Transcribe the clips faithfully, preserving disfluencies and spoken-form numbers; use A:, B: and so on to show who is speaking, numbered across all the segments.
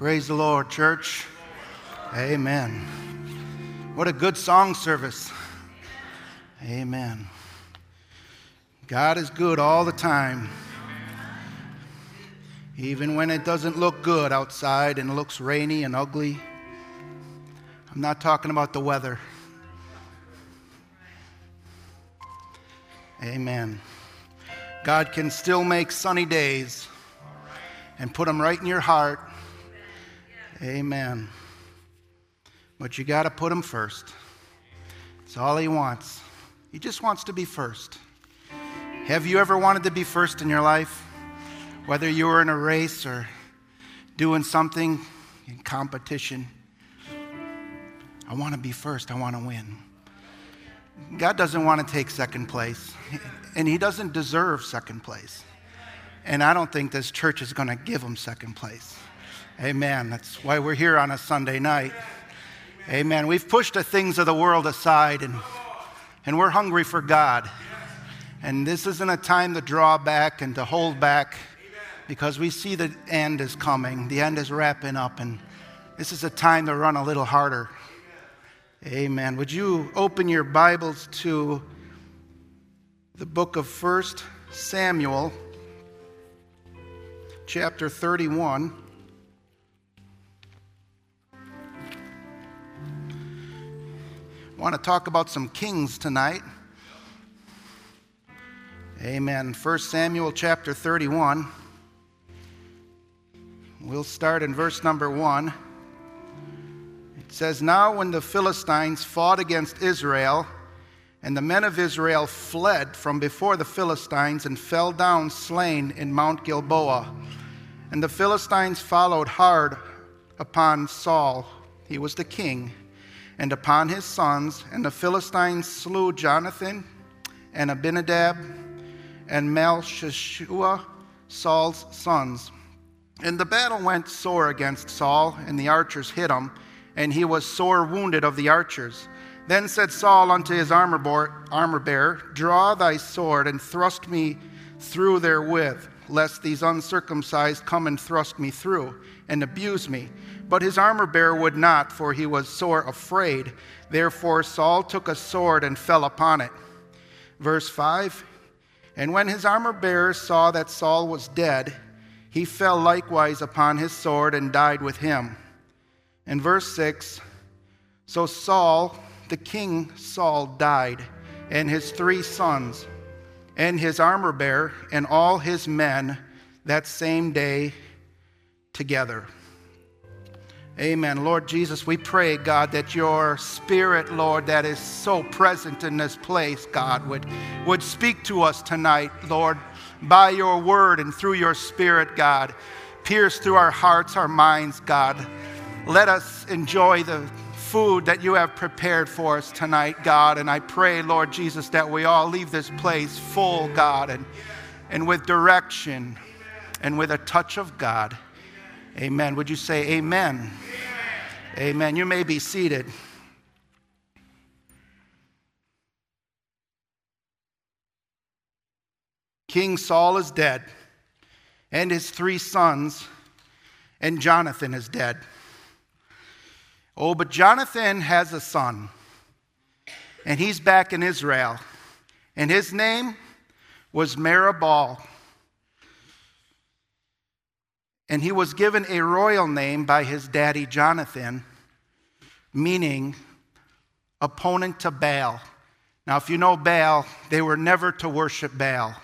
A: Praise the Lord, church. Amen. What a good song service. Amen. God is good all the time. Even when it doesn't look good outside and it looks rainy and ugly. I'm not talking about the weather. Amen. God can still make sunny days and put them right in your heart. Amen. But you got to put him first. It's all he wants. He just wants to be first. Have you ever wanted to be first in your life? Whether you were in a race or doing something in competition. I want to be first. I want to win. God doesn't want to take second place. And he doesn't deserve second place. And I don't think this church is going to give him second place. Amen. That's why we're here on a Sunday night. Amen. We've pushed the things of the world aside and, and we're hungry for God. And this isn't a time to draw back and to hold back because we see the end is coming. The end is wrapping up and this is a time to run a little harder. Amen. Would you open your Bibles to the book of First Samuel, chapter thirty-one. I want to talk about some kings tonight. Amen. First Samuel, chapter thirty-one. We'll start in verse number one. It says, "Now when the Philistines fought against Israel, and the men of Israel fled from before the Philistines and fell down slain in Mount Gilboa. And the Philistines followed hard upon Saul, he was the king, and upon his sons. And the Philistines slew Jonathan and Abinadab and Malchishua, Saul's sons. And the battle went sore against Saul, and the archers hit him, and he was sore wounded of the archers. Then said Saul unto his armor bearer, Draw thy sword, and thrust me through therewith, lest these uncircumcised come and thrust me through, and abuse me. But his armor bearer would not, for he was sore afraid. Therefore Saul took a sword and fell upon it." Verse five, "And when his armor bearer saw that Saul was dead, he fell likewise upon his sword and died with him." And verse six, "So Saul, the king Saul, died, and his three sons, and his armor bearer, and all his men that same day together." Amen. Lord Jesus, we pray, God, that your Spirit, Lord, that is so present in this place, God, would, would speak to us tonight, Lord, by your word and through your Spirit, God. Pierce through our hearts, our minds, God. Let us enjoy the food that you have prepared for us tonight, God. And I pray, Lord Jesus, that we all leave this place full, God, and, and with direction and with a touch of God. Amen. Would you say amen? Amen. Amen. You may be seated. King Saul is dead, and his three sons, and Jonathan is dead. Oh, but Jonathan has a son, and he's back in Israel, and his name was Merib-Baal. And he was given a royal name by his daddy Jonathan, meaning opponent to Baal. Now, if you know Baal, they were never to worship Baal.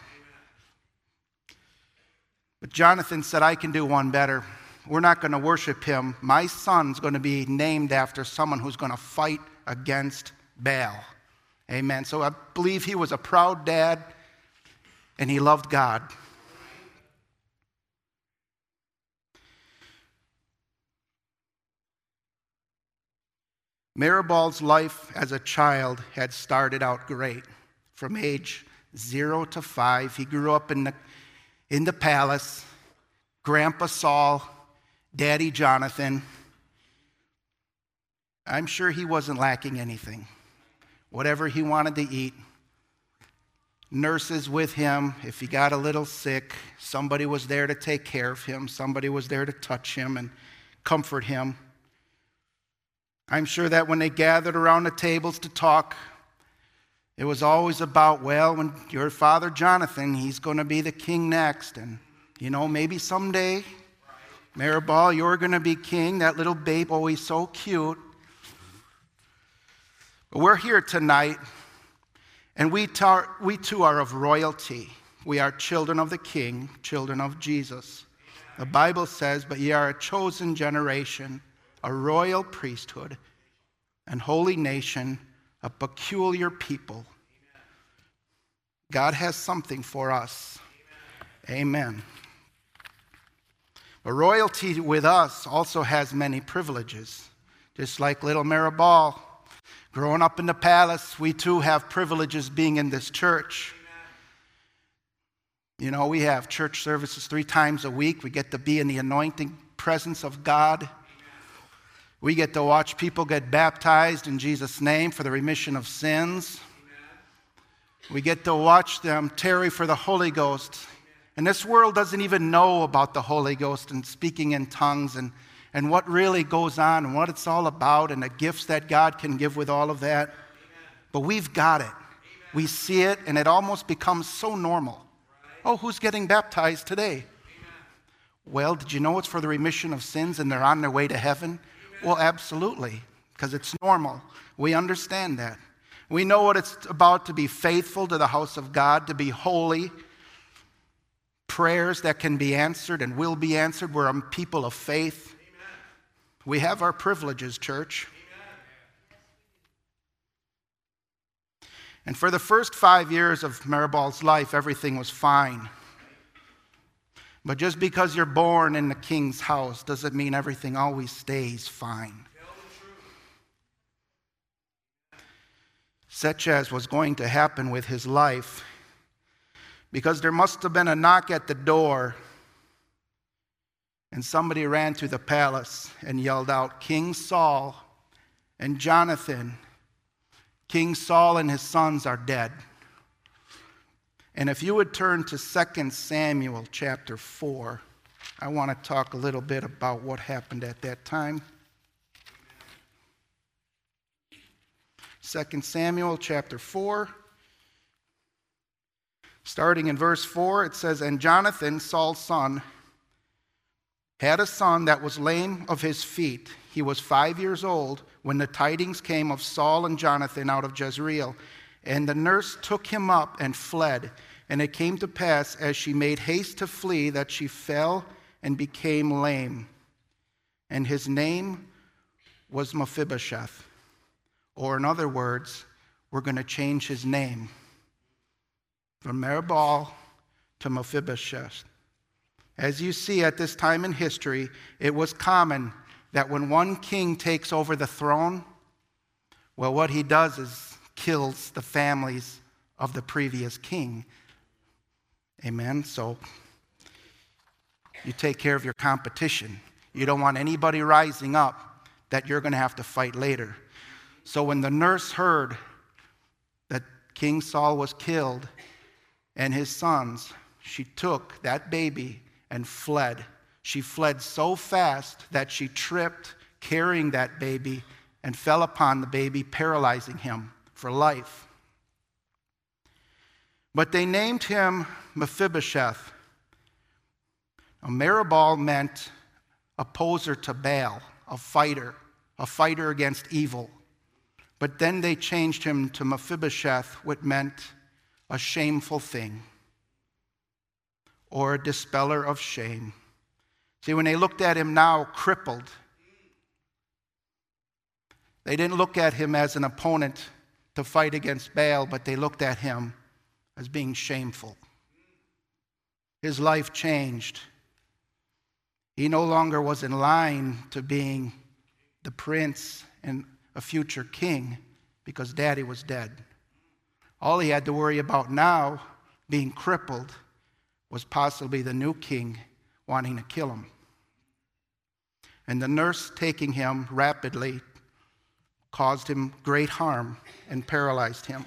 A: But Jonathan said, I can do one better. We're not going to worship him. My son's going to be named after someone who's going to fight against Baal. Amen. So I believe he was a proud dad, and he loved God. Merib-Baal's life as a child had started out great. From age zero to five, he grew up in the, in the palace. Grandpa Saul, Daddy Jonathan. I'm sure he wasn't lacking anything. Whatever he wanted to eat. Nurses with him. If he got a little sick, somebody was there to take care of him. Somebody was there to touch him and comfort him. I'm sure that when they gathered around the tables to talk, it was always about, well, when your father Jonathan, he's going to be the king next. And, you know, maybe someday, Maribel, you're going to be king. That little babe, always so cute. But we're here tonight, and we, tar- we too are of royalty. We are children of the King, children of Jesus. The Bible says, but ye are a chosen generation, a royal priesthood, and holy nation, a peculiar people. God has something for us. Amen. But royalty with us also has many privileges. Just like little Maribel, growing up in the palace, we too have privileges being in this church. You know, we have church services three times a week. We get to be in the anointing presence of God. We get to watch people get baptized in Jesus' name for the remission of sins. We get to watch them tarry for the Holy Ghost. And this world doesn't even know about the Holy Ghost and speaking in tongues and, and what really goes on and what it's all about and the gifts that God can give with all of that. But we've got it. We see it, and it almost becomes so normal. Oh, who's getting baptized today? Amen. Well, did you know it's for the remission of sins and they're on their way to heaven? Amen. Well, absolutely, because it's normal. We understand that. We know what it's about to be faithful to the house of God, to be holy. Prayers that can be answered and will be answered. We're a people of faith. Amen. We have our privileges, church. And for the first five years of Maribel's life, everything was fine. But just because you're born in the king's house doesn't mean everything always stays fine. Such as was going to happen with his life, because there must have been a knock at the door, and somebody ran to the palace and yelled out, King Saul and Jonathan, King Saul and his sons are dead. And if you would turn to Second Samuel chapter four, I want to talk a little bit about what happened at that time. Second Samuel chapter four, starting in verse four, it says, And Jonathan, Saul's son, had a son that was lame of his feet. He was five years old when the tidings came of Saul and Jonathan out of Jezreel. And the nurse took him up and fled. And it came to pass, as she made haste to flee, that she fell and became lame. And his name was Mephibosheth. Or in other words, we're going to change his name from Maribel to Mephibosheth. As you see, at this time in history, it was common that when one king takes over the throne, well, what he does is kills the families of the previous king. Amen? So you take care of your competition. You don't want anybody rising up that you're going to have to fight later. So when the nurse heard that King Saul was killed and his sons, she took that baby and fled. She fled so fast that she tripped carrying that baby and fell upon the baby, paralyzing him for life. But they named him Mephibosheth. Now, Maribel meant opposer to Baal, a fighter, a fighter against evil. But then they changed him to Mephibosheth, which meant a shameful thing, or a dispeller of shame. See, when they looked at him now crippled, they didn't look at him as an opponent to fight against Baal, but they looked at him as being shameful. His life changed. He no longer was in line to being the prince and a future king because Daddy was dead. All he had to worry about now, being crippled, was possibly the new king wanting to kill him. And the nurse taking him rapidly caused him great harm and paralyzed him.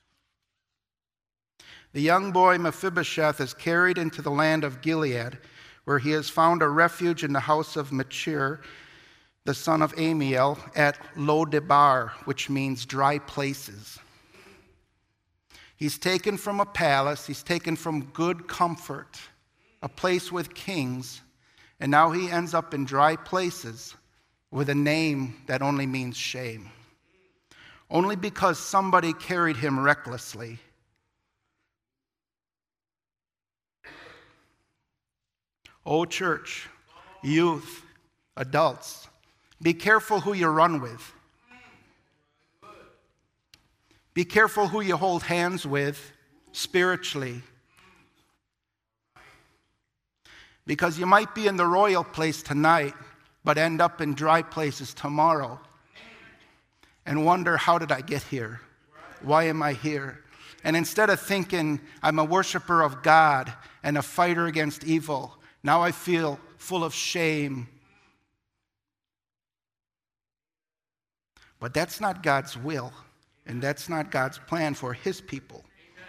A: The young boy Mephibosheth is carried into the land of Gilead, where he has found a refuge in the house of Machir, the son of Amiel, at Lo-debar, which means dry places. He's taken from a palace, he's taken from good comfort, a place with kings, and now he ends up in dry places with a name that only means shame. Only because somebody carried him recklessly. Oh, church, youth, adults, be careful who you run with. Be careful who you hold hands with spiritually. Because you might be in the royal place tonight, but end up in dry places tomorrow. And wonder, how did I get here? Why am I here? And instead of thinking I'm a worshiper of God and a fighter against evil, now I feel full of shame. But that's not God's will, and that's not God's plan for his people.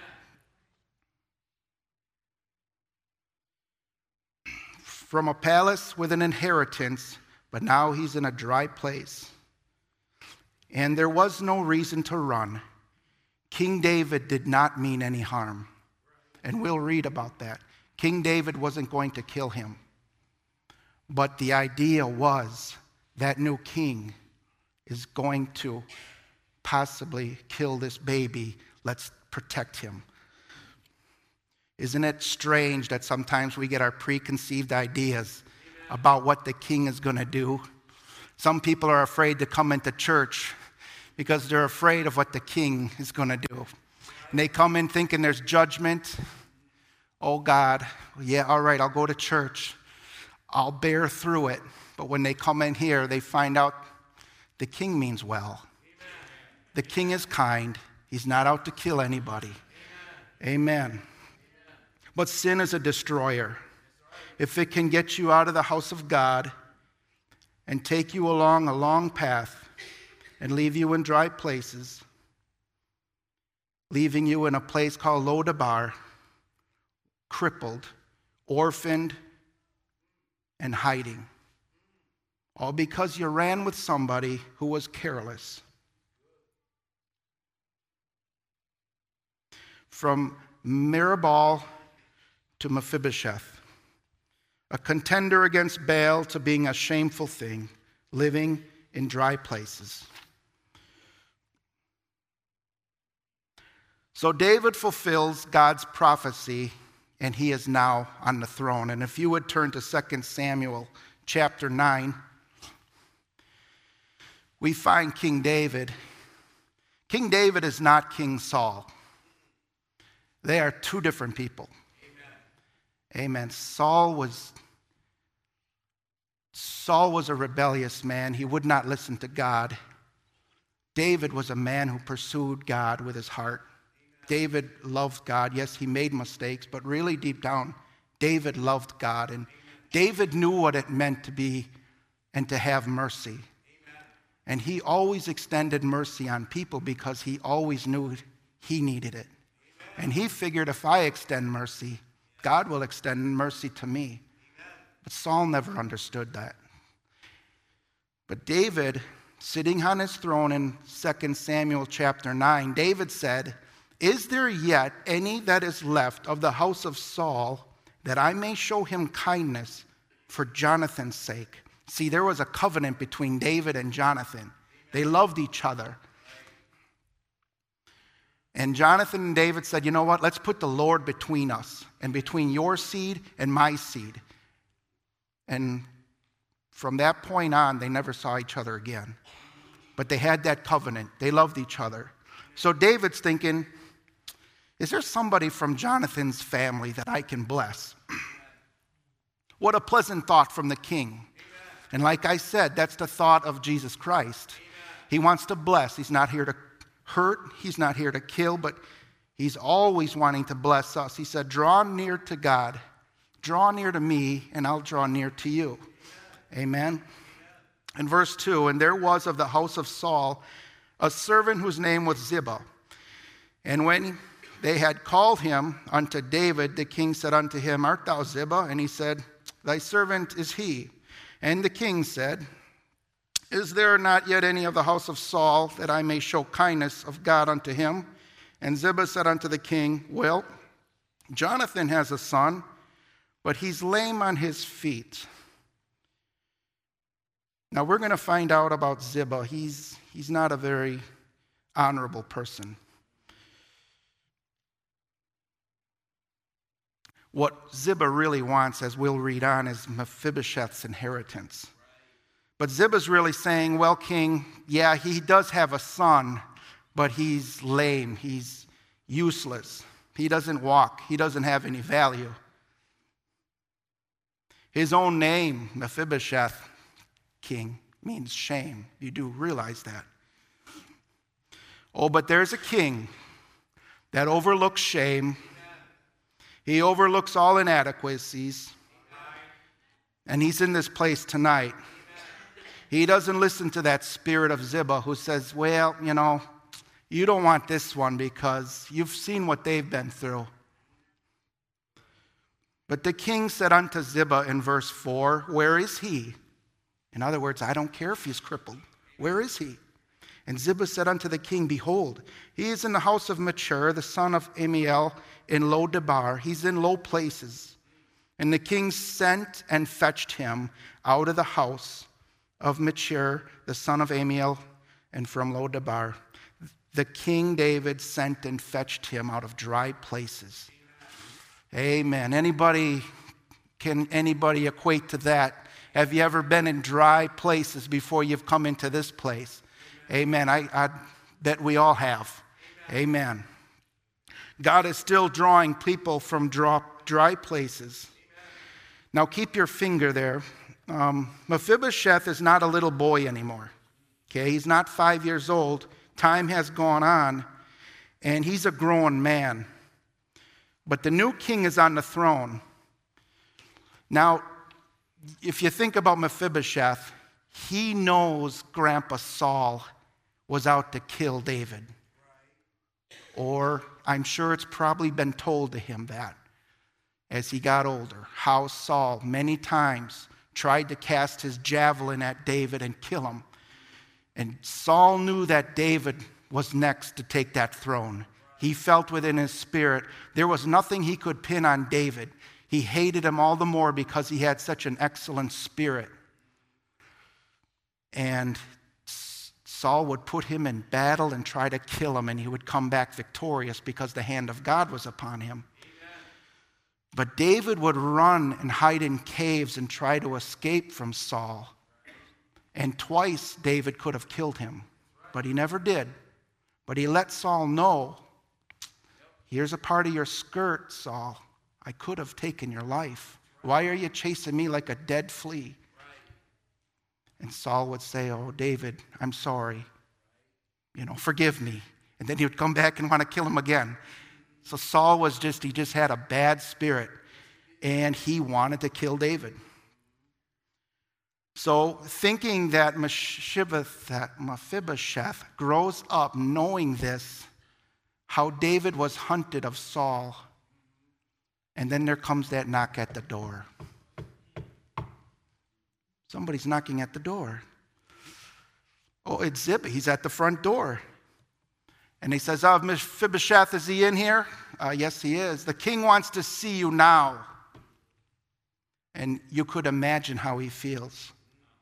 A: From a palace with an inheritance, but now he's in a dry place. And there was no reason to run. King David did not mean any harm. And we'll read about that. King David wasn't going to kill him. But the idea was that new king is going to possibly kill this baby. Let's protect him. Isn't it strange that sometimes we get our preconceived ideas about what the king is going to do? Some people are afraid to come into church because they're afraid of what the king is going to do. And they come in thinking there's judgment. Oh, God, yeah, all right, I'll go to church. I'll bear through it. But when they come in here, they find out the king means well. Amen. The king is kind. He's not out to kill anybody. Amen. Amen. But sin is a destroyer. If it can get you out of the house of God and take you along a long path and leave you in dry places, leaving you in a place called Lo-debar, crippled, orphaned, and hiding. All because you ran with somebody who was careless. From Meribah to Mephibosheth, a contender against Baal to being a shameful thing, living in dry places. So David fulfills God's prophecy, and he is now on the throne. And if you would turn to Second Samuel chapter nine, we find King David. King David is not King Saul. They are two different people. Amen. Amen. Saul was Saul was a rebellious man. He would not listen to God. David was a man who pursued God with his heart. David loved God. Yes, he made mistakes, but really deep down, David loved God. And David knew what it meant to be and to have mercy. And he always extended mercy on people because he always knew he needed it. And he figured, if I extend mercy, God will extend mercy to me. But Saul never understood that. But David, sitting on his throne in Second Samuel chapter nine, David said, "Is there yet any that is left of the house of Saul, that I may show him kindness for Jonathan's sake?" See, there was a covenant between David and Jonathan. They loved each other. And Jonathan and David said, you know what, let's put the Lord between us and between your seed and my seed. And from that point on, they never saw each other again. But they had that covenant. They loved each other. So David's thinking, is there somebody from Jonathan's family that I can bless? What a pleasant thought from the king. And like I said, that's the thought of Jesus Christ. He wants to bless. He's not here to hurt. He's not here to kill, but he's always wanting to bless us. He said, draw near to God. Draw near to me, and I'll draw near to you. Amen. In verse two, and there was of the house of Saul a servant whose name was Ziba. And when they had called him unto David, the king said unto him, art thou Ziba? And he said, thy servant is he. And the king said, Is there not yet any of the house of Saul, that I may show kindness of God unto him? And Ziba said unto the king, Well, Jonathan has a son, but he's lame on his feet. Now we're going to find out about Ziba. He's, he's not a very honorable person. What Ziba really wants, as we'll read on, is Mephibosheth's inheritance. But Ziba's really saying, well, king, yeah, he does have a son, but he's lame. He's useless. He doesn't walk. He doesn't have any value. His own name, Mephibosheth, king, means shame. You do realize that. Oh, but there's a king that overlooks shame. He overlooks all inadequacies. And he's in this place tonight. He doesn't listen to that spirit of Ziba who says, well, you know, you don't want this one because you've seen what they've been through. But the king said unto Ziba in verse four, Where is he? In other words, I don't care if he's crippled. Where is he? And Ziba said unto the king, Behold, he is in the house of Machir, the son of Amiel, in Lo-debar. He's in low places. And the king sent and fetched him out of the house of Machir, the son of Amiel, and from Lo-debar. The king David sent and fetched him out of dry places. Amen. Anybody, can anybody equate to that? Have you ever been in dry places before you've come into this place? Amen. I, I bet we all have. Amen. God is still drawing people from dry, dry places. Now keep your finger there. Um, Mephibosheth is not a little boy anymore. Okay, he's not five years old. Time has gone on, and he's a grown man. But the new king is on the throne. Now, if you think about Mephibosheth, he knows Grandpa Saul was out to kill David. Or I'm sure it's probably been told to him that as he got older, how Saul many times tried to cast his javelin at David and kill him. And Saul knew that David was next to take that throne. He felt within his spirit there was nothing he could pin on David. He hated him all the more because he had such an excellent spirit. And Saul would put him in battle and try to kill him, and he would come back victorious because the hand of God was upon him. Amen. But David would run and hide in caves and try to escape from Saul. And twice David could have killed him, but he never did. But he let Saul know, here's a part of your skirt, Saul. I could have taken your life. Why are you chasing me like a dead flea? And Saul would say, oh, David, I'm sorry. You know, forgive me. And then he would come back and want to kill him again. So Saul was just, he just had a bad spirit. And he wanted to kill David. So thinking that Mephibosheth grows up knowing this, how David was hunted of Saul. And then there comes that knock at the door. Somebody's knocking at the door. Oh, it's Ziba. He's at the front door. And he says, oh, Mephibosheth, is he in here? Uh, yes, he is. The king wants to see you now. And you could imagine how he feels.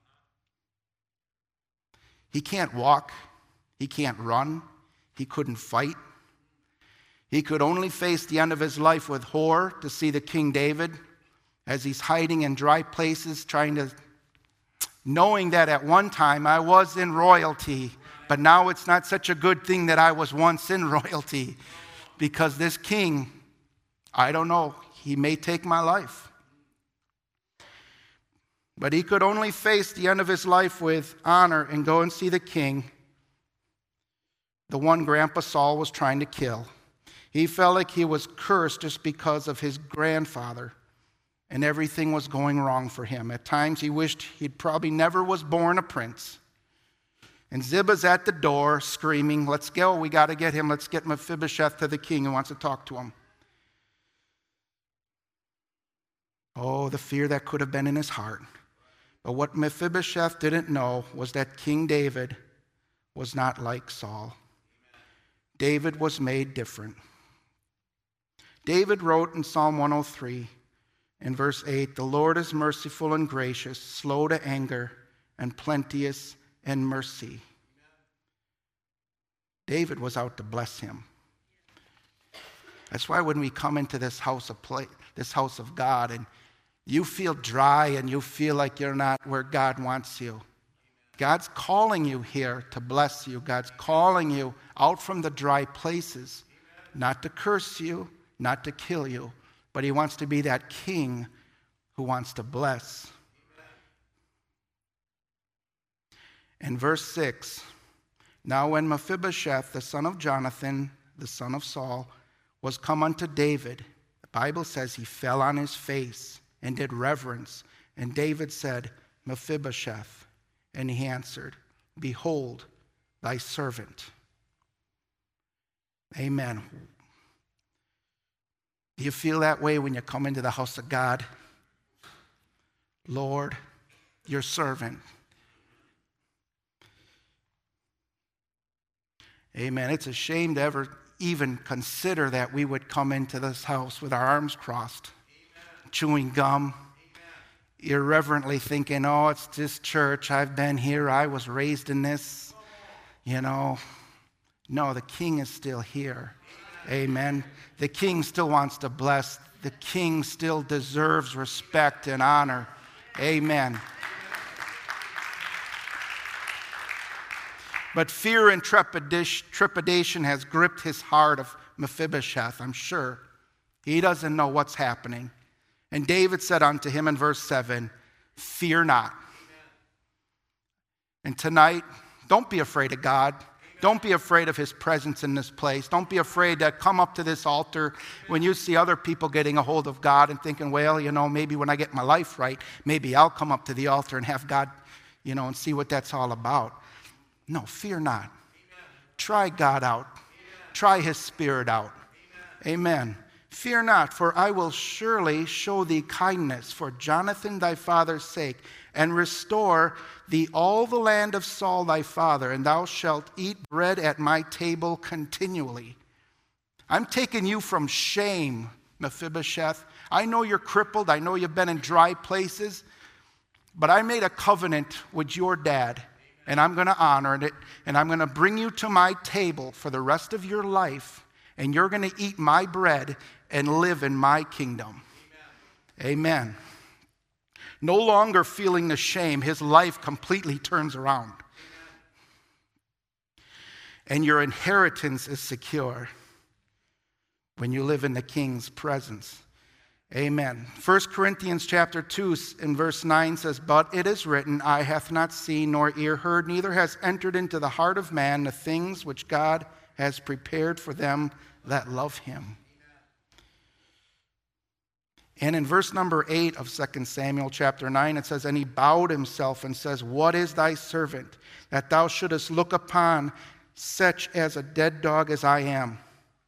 A: He can't walk. He can't run. He couldn't fight. He could only face the end of his life with horror to see the King David as he's hiding in dry places, trying to, knowing that at one time I was in royalty, but now it's not such a good thing that I was once in royalty, because this king, I don't know, he may take my life. But he could only face the end of his life with honor and go and see the king, the one Grandpa Saul was trying to kill. He felt like he was cursed just because of his grandfather, and everything was going wrong for him. At times he wished he'd probably never was born a prince. And Ziba's at the door screaming, let's go, we got to get him. Let's get Mephibosheth to the king who wants to talk to him. Oh, the fear that could have been in his heart. But what Mephibosheth didn't know was that King David was not like Saul. David was made different. David wrote in Psalm one oh three, in verse eight, "The Lord is merciful and gracious, slow to anger, and plenteous in mercy." David was out to bless him. That's why when we come into this house of play, this house of God, and you feel dry and you feel like you're not where God wants you, God's calling you here to bless you. God's calling you out from the dry places, not to curse you, not to kill you, but he wants to be that king who wants to bless. In verse six, "Now when Mephibosheth, the son of Jonathan, the son of Saul, was come unto David," the Bible says he fell on his face and did reverence. And David said, "Mephibosheth." And he answered, "Behold, thy servant." Amen. Do you feel that way when you come into the house of God? Lord, your servant. Amen. It's a shame to ever even consider that we would come into this house with our arms crossed, Amen. Chewing gum, Amen. Irreverently thinking, oh, it's this church, I've been here, I was raised in this, you know. No, the king is still here. Amen. The king still wants to bless. The king still deserves respect and honor. Amen. But fear and trepidation has gripped his heart of Mephibosheth, I'm sure. He doesn't know what's happening. And David said unto him in verse seven, "Fear not." And tonight, don't be afraid of God. Don't be afraid of his presence in this place. Don't be afraid to come up to this altar when you see other people getting a hold of God and thinking, well, you know, maybe when I get my life right, maybe I'll come up to the altar and have God, you know, and see what that's all about. No, fear not. Amen. Try God out. Amen. Try his Spirit out. Amen. Amen. Fear not, for I will surely show thee kindness for Jonathan thy father's sake, and restore thee all the land of Saul thy father, and thou shalt eat bread at my table continually. I'm taking you from shame, Mephibosheth. I know you're crippled. I know you've been in dry places, but I made a covenant with your dad. And I'm going to honor it, and I'm going to bring you to my table for the rest of your life, and you're going to eat my bread and live in my kingdom. Amen. Amen. No longer feeling the shame, his life completely turns around. Amen. And your inheritance is secure when you live in the king's presence. Amen. First Corinthians chapter two in verse nine says, "But it is written, eye hath not seen, nor ear heard, neither has entered into the heart of man the things which God has prepared for them that love him." And in verse number eight of Second Samuel chapter nine, it says, "And he bowed himself and says, What is thy servant, that thou shouldest look upon such as a dead dog as I am?"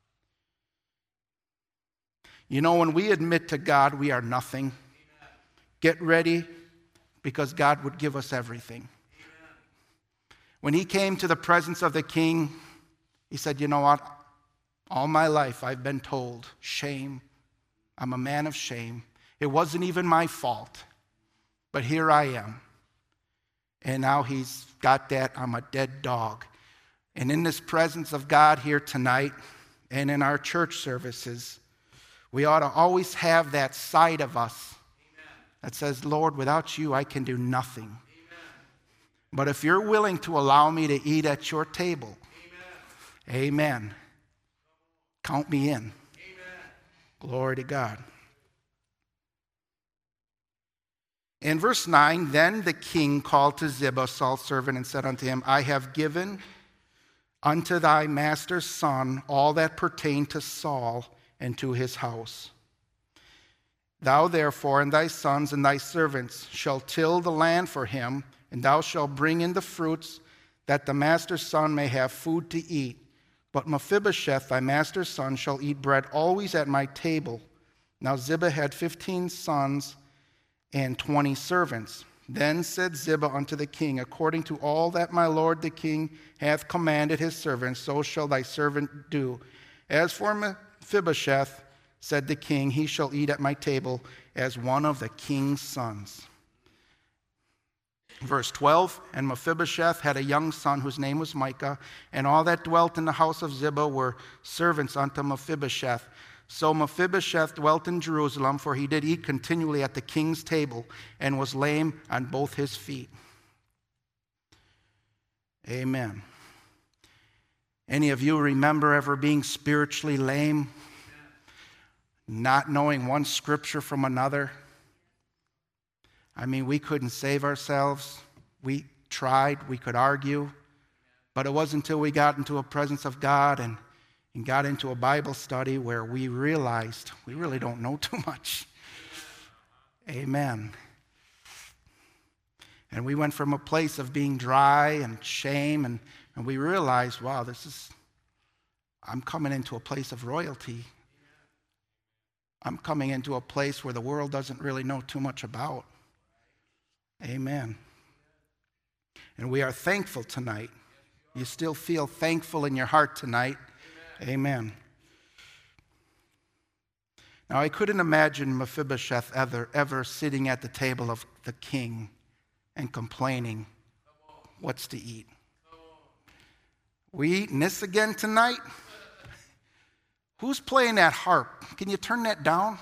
A: You know, when we admit to God we are nothing, Amen. Get ready, because God would give us everything. Amen. When he came to the presence of the king, he said, you know what? All my life I've been told, shame. I'm a man of shame. It wasn't even my fault, but here I am. And now he's got that, I'm a dead dog. And in this presence of God here tonight, and in our church services, we ought to always have that side of us, Amen. That says, Lord, without you, I can do nothing. Amen. But if you're willing to allow me to eat at your table, Amen. Amen. Count me in. Amen. Glory to God. In verse nine, then the king called to Ziba, Saul's servant, and said unto him, I have given unto thy master's son all that pertained to Saul and to his house. Thou therefore and thy sons and thy servants shall till the land for him, and thou shalt bring in the fruits, that the master's son may have food to eat. But Mephibosheth, thy master's son, shall eat bread always at my table. Now Ziba had fifteen sons, and twenty servants. Then said Ziba unto the king, according to all that my lord the king hath commanded his servants, so shall thy servant do. As for Mephibosheth, said the king, he shall eat at my table as one of the king's sons. Verse twelve, and Mephibosheth had a young son whose name was Micah, and all that dwelt in the house of Ziba were servants unto Mephibosheth. So Mephibosheth dwelt in Jerusalem, for he did eat continually at the king's table, and was lame on both his feet. Amen. Any of you remember ever being spiritually lame? Not knowing one scripture from another? I mean, we couldn't save ourselves. We tried, we could argue, but it wasn't until we got into a presence of God and and got into a Bible study where we realized we really don't know too much. Amen. And we went from a place of being dry and shame, and, and we realized, wow, this is, I'm coming into a place of royalty. I'm coming into a place where the world doesn't really know too much about. Amen. And we are thankful tonight. You still feel thankful in your heart tonight. Amen. Now, I couldn't imagine Mephibosheth ever, ever sitting at the table of the king and complaining, what's to eat? We eating this again tonight? Who's playing that harp? Can you turn that down?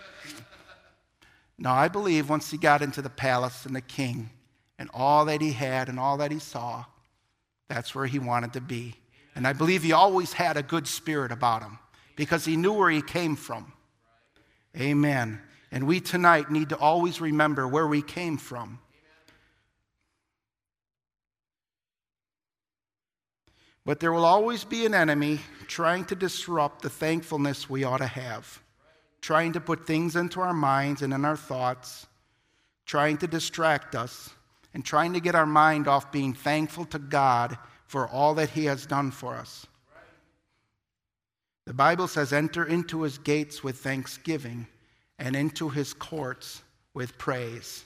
A: No, I believe once he got into the palace and the king and all that he had and all that he saw, that's where he wanted to be. And I believe he always had a good spirit about him because he knew where he came from. Amen. And we tonight need to always remember where we came from. But there will always be an enemy trying to disrupt the thankfulness we ought to have, trying to put things into our minds and in our thoughts, trying to distract us, and trying to get our mind off being thankful to God for all that he has done for us. The Bible says, enter into his gates with thanksgiving and into his courts with praise.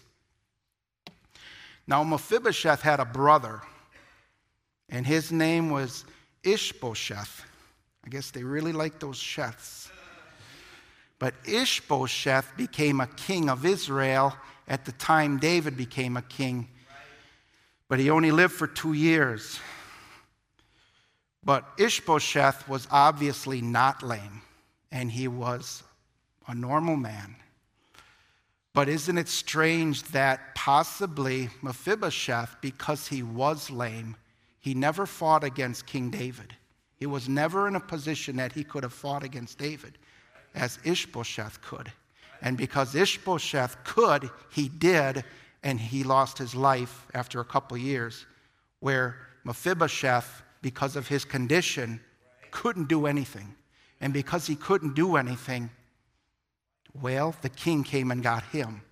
A: Now Mephibosheth had a brother, and his name was Ishbosheth. I guess they really like those sheths. But Ishbosheth became a king of Israel at the time David became a king. But he only lived for two years. But Ishbosheth was obviously not lame, and he was a normal man. But isn't it strange that possibly Mephibosheth, because he was lame, he never fought against King David. He was never in a position that he could have fought against David, as Ishbosheth could. And because Ishbosheth could, he did, and he lost his life after a couple years, where Mephibosheth, because of his condition, couldn't do anything. And because he couldn't do anything, well, the king came and got him.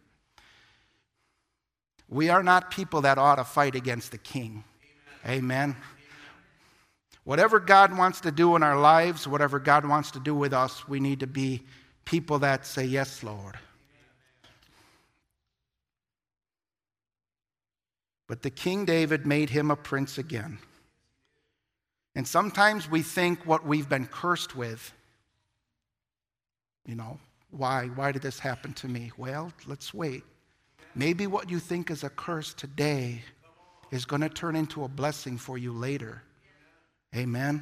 A: We are not people that ought to fight against the king. Amen. Amen. Whatever God wants to do in our lives, whatever God wants to do with us, we need to be people that say, yes, Lord. But the King David made him a prince again. And sometimes we think what we've been cursed with, you know, why? Why did this happen to me? Well, let's wait. Maybe what you think is a curse today is going to turn into a blessing for you later. Amen?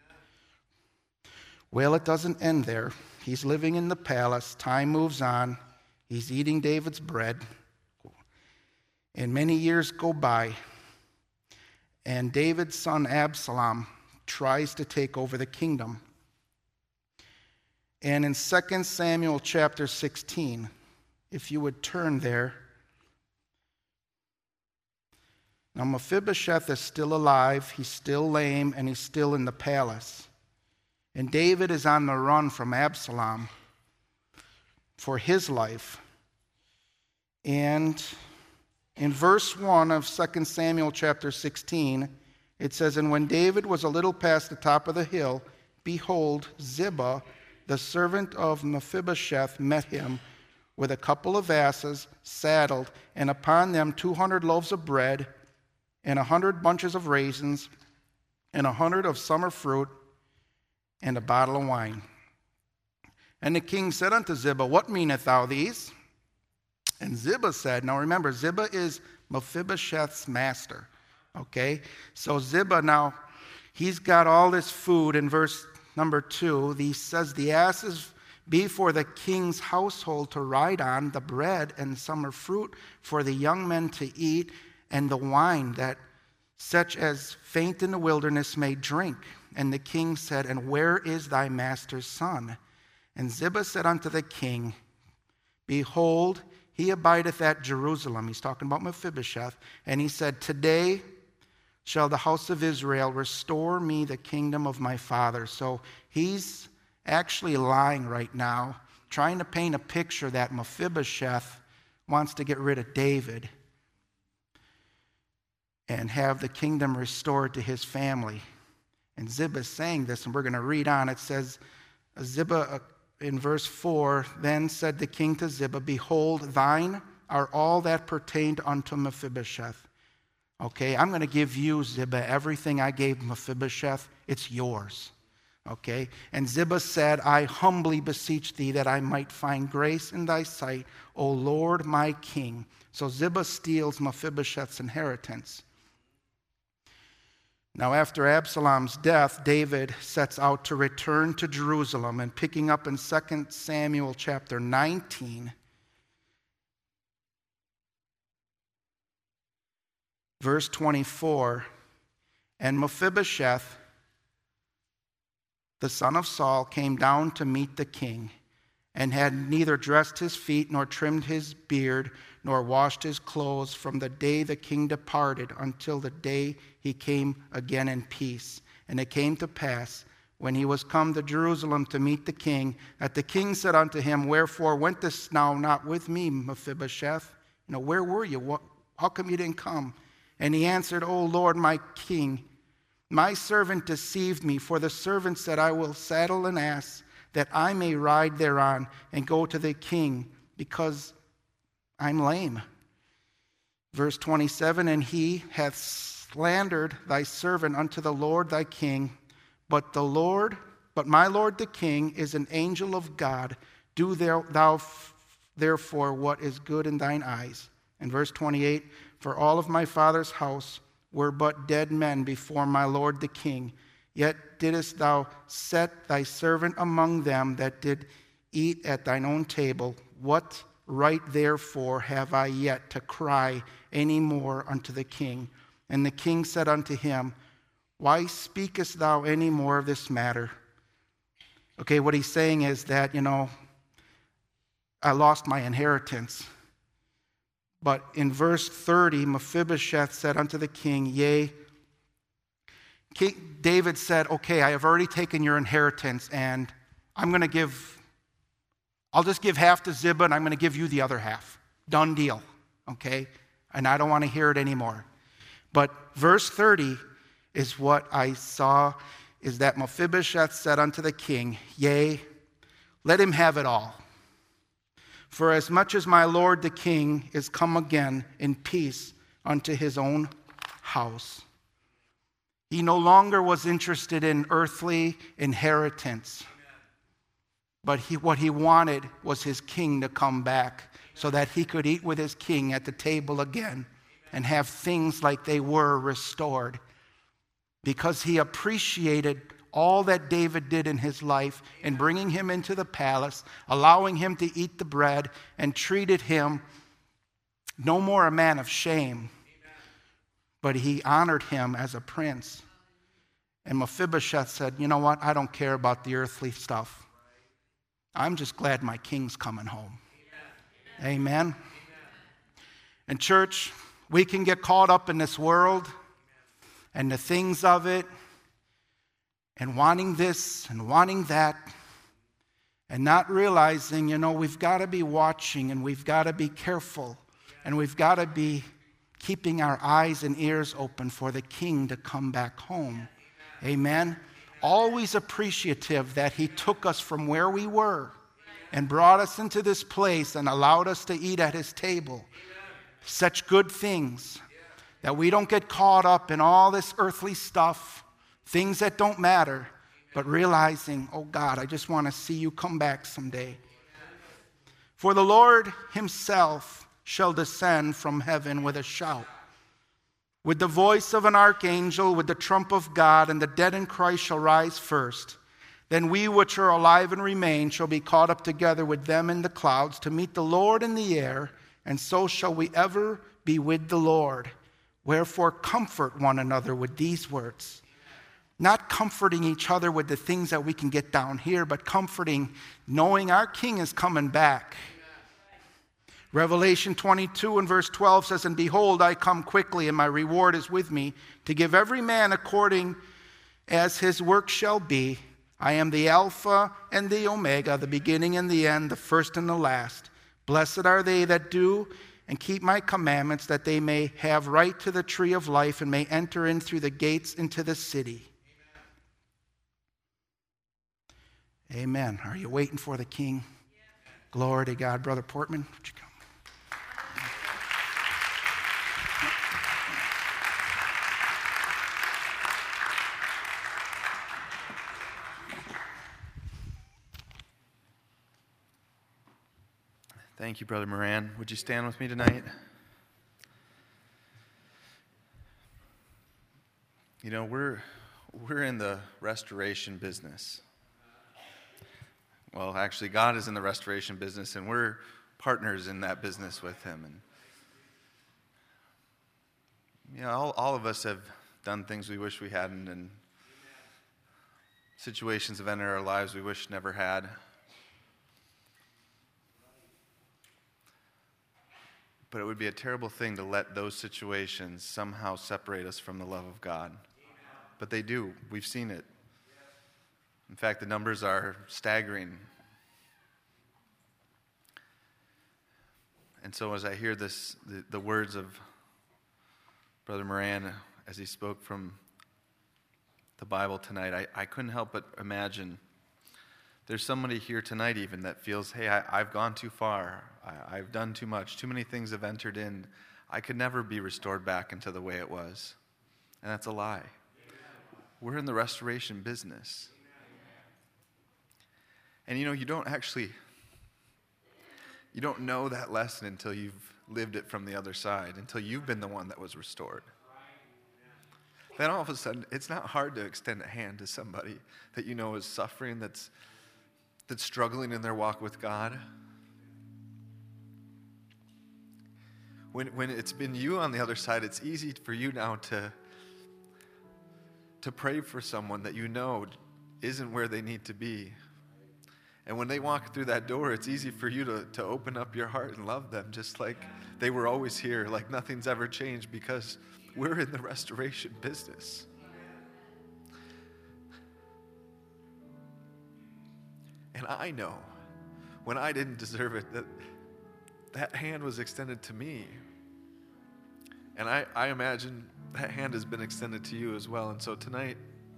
A: Well, it doesn't end there. He's living in the palace. Time moves on. He's eating David's bread. And many years go by. And David's son Absalom tries to take over the kingdom. And in Second Samuel chapter sixteen, if you would turn there. Now Mephibosheth is still alive, he's still lame, and he's still in the palace. And David is on the run from Absalom for his life. And in verse one of Second Samuel chapter sixteen, it says, and when David was a little past the top of the hill, behold, Ziba, the servant of Mephibosheth, met him, with a couple of asses saddled, and upon them two hundred loaves of bread, and a hundred bunches of raisins, and a hundred of summer fruit, and a bottle of wine. And the king said unto Ziba, What meaneth thou these? And Ziba said, now remember, Ziba is Mephibosheth's master. Okay? So Ziba now, he's got all this food. In verse number two, he says, The asses be for the king's household to ride on, the bread and summer fruit for the young men to eat, and the wine that such as faint in the wilderness may drink. And the king said, And where is thy master's son? And Ziba said unto the king, Behold, he abideth at Jerusalem. He's talking about Mephibosheth. And he said, Today shall the house of Israel restore me the kingdom of my father. So he's actually lying right now, trying to paint a picture that Mephibosheth wants to get rid of David and have the kingdom restored to his family. And Ziba is saying this, and we're going to read on. It says, Ziba, in verse four, then said the king to Ziba, Behold, thine are all that pertained unto Mephibosheth. Okay, I'm going to give you, Ziba, everything I gave Mephibosheth, it's yours. Okay, and Ziba said, I humbly beseech thee that I might find grace in thy sight, O Lord my king. So Ziba steals Mephibosheth's inheritance. Now, after Absalom's death, David sets out to return to Jerusalem, and picking up in Second Samuel chapter nineteen, verse twenty-four, and Mephibosheth, the son of Saul, came down to meet the king, and had neither dressed his feet, nor trimmed his beard, nor washed his clothes from the day the king departed until the day he came again in peace. And it came to pass, when he was come to Jerusalem to meet the king, that the king said unto him, Wherefore wentest thou not with me, Mephibosheth? You know, where were you? What, how come you didn't come? And he answered, O Lord, my king, my servant deceived me, for the servant said, I will saddle an ass, that I may ride thereon and go to the king, because I'm lame. Verse twenty-seven, and he hath slandered thy servant unto the Lord thy king, but the Lord, but my Lord the king is an angel of God. Do thou, thou therefore what is good in thine eyes. And verse twenty-eight, for all of my father's house were but dead men before my Lord the king. Yet didst thou set thy servant among them that did eat at thine own table. What right therefore have I yet to cry any more unto the king? And the king said unto him, Why speakest thou any more of this matter? Okay, what he's saying is that, you know, I lost my inheritance. But in verse thirty, Mephibosheth said unto the king, Yea, King David said, okay, I have already taken your inheritance, and I'm going to give, I'll just give half to Ziba, and I'm going to give you the other half. Done deal, okay? And I don't want to hear it anymore. But verse thirty is what I saw, is that Mephibosheth said unto the king, Yea, let him have it all. For as much as my lord the king is come again in peace unto his own house. He no longer was interested in earthly inheritance. But he, what he wanted was his king to come back so that he could eat with his king at the table again and have things like they were restored. Because he appreciated all that David did in his life in bringing him into the palace, allowing him to eat the bread, and treated him no more a man of shame, but he honored him as a prince. And Mephibosheth said, you know what? I don't care about the earthly stuff. I'm just glad my king's coming home. Amen. Amen. Amen. And church, we can get caught up in this world and the things of it, and wanting this and wanting that, and not realizing, you know, we've got to be watching, and we've got to be careful, and we've got to be keeping our eyes and ears open for the king to come back home. Amen. Amen. Always appreciative that he took us from where we were and brought us into this place and allowed us to eat at his table. Such good things that we don't get caught up in all this earthly stuff, things that don't matter, but realizing, oh God, I just want to see you come back someday. For the Lord himself shall descend from heaven with a shout, with the voice of an archangel, with the trump of God, and the dead in Christ shall rise first. Then we which are alive and remain shall be caught up together with them in the clouds to meet the Lord in the air, and so shall we ever be with the Lord. Wherefore comfort one another with these words. Not comforting each other with the things that we can get down here, but comforting knowing our King is coming back. Revelation twenty-two and verse twelve says, and behold, I come quickly, and my reward is with me, to give every man according as his work shall be. I am the Alpha and the Omega, the beginning and the end, the first and the last. Blessed are they that do and keep my commandments, that they may have right to the tree of life and may enter in through the gates into the city. Amen. Are you waiting for the King? Glory to God. Brother Portman, would you come?
B: Thank you, Brother Moran. Would you stand with me tonight? You know, we're we're in the restoration business. Well, actually, God is in the restoration business, and we're partners in that business with him. And you know, all, all of us have done things we wish we hadn't, and situations have entered our lives we wish never had. But it would be a terrible thing to let those situations somehow separate us from the love of God. But they do. We've seen it. In fact, the numbers are staggering. And so as I hear this, the, the words of Brother Moran as he spoke from the Bible tonight, I, I couldn't help but imagine there's somebody here tonight even that feels, hey, I, I've gone too far. I, I've done too much. Too many things have entered in. I could never be restored back into the way it was. And that's a lie. Amen. We're in the restoration business. Amen. And you know, you don't actually, you don't know that lesson until you've lived it from the other side, until you've been the one that was restored. Then all of a sudden, it's not hard to extend a hand to somebody that you know is suffering, that's that's struggling in their walk with God. When when it's been you on the other side, it's easy for you now to, to pray for someone that you know isn't where they need to be. And when they walk through that door, it's easy for you to, to open up your heart and love them just like they were always here, like nothing's ever changed, because we're in the restoration business. And I know, when I didn't deserve it, that that hand was extended to me. And I, I imagine that hand has been extended to you as well. And so tonight,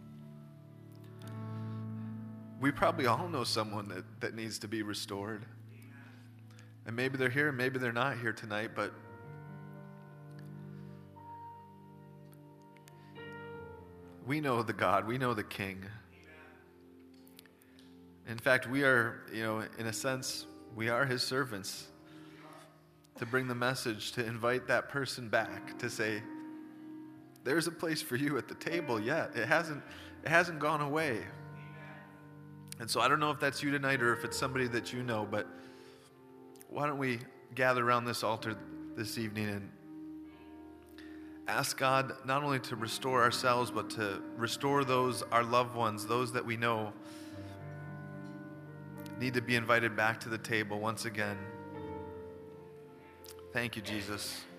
B: we probably all know someone that, that needs to be restored. And maybe they're here, maybe they're not here tonight, but we know the God, we know the King. In fact, we are, you know, in a sense, we are his servants to bring the message, to invite that person back, to say, there's a place for you at the table yet. It hasn't, it hasn't gone away. And so I don't know if that's you tonight or if it's somebody that you know, but why don't we gather around this altar this evening and ask God not only to restore ourselves, but to restore those, our loved ones, those that we know need to be invited back to the table once again. Thank you, Jesus.